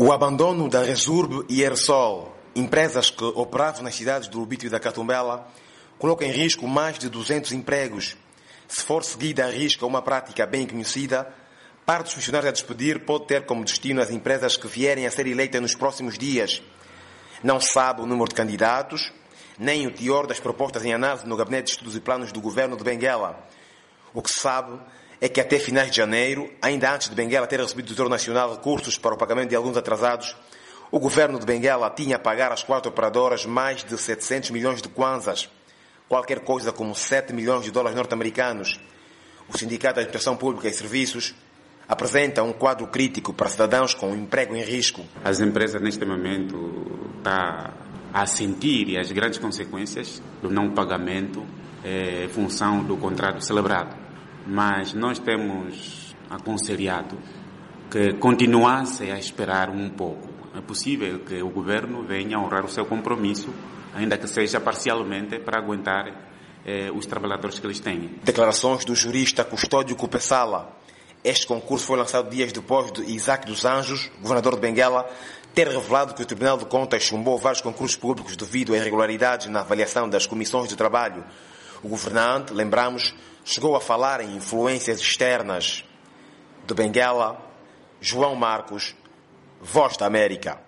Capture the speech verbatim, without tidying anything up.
O abandono da Resurb e Ersol, empresas que operavam nas cidades do Lubito e da Catumbela, coloca em risco mais de duzentos empregos. Se for seguida a risco uma prática bem conhecida, parte dos funcionários a despedir pode ter como destino as empresas que vierem a ser eleitas nos próximos dias. Não se sabe o número de candidatos, nem o teor das propostas em análise no Gabinete de Estudos e Planos do Governo de Benguela. O que se sabe é que até finais de janeiro, ainda antes de Benguela ter recebido do Tesouro Nacional recursos para o pagamento de alguns atrasados, o Governo de Benguela tinha a pagar às quatro operadoras mais de setecentos milhões de kwanzas, qualquer coisa como sete milhões de dólares norte-americanos. O Sindicato da Administração Pública e Serviços apresenta um quadro crítico para cidadãos com emprego em risco. As empresas, neste momento, estão a sentir as grandes consequências do não pagamento em função do contrato celebrado. Mas nós temos aconselhado que continuasse a esperar um pouco. É possível que o governo venha a honrar o seu compromisso, ainda que seja parcialmente, para aguentar eh, os trabalhadores que eles têm. Declarações do jurista Custódio Cupessala. Este concurso foi lançado dias depois de Isaac dos Anjos, governador de Benguela, ter revelado que o Tribunal de Contas chumbou vários concursos públicos devido a irregularidades na avaliação das comissões de trabalho. O governante, lembramos, chegou a falar em influências externas. De Benguela, João Marcos, Voz da América.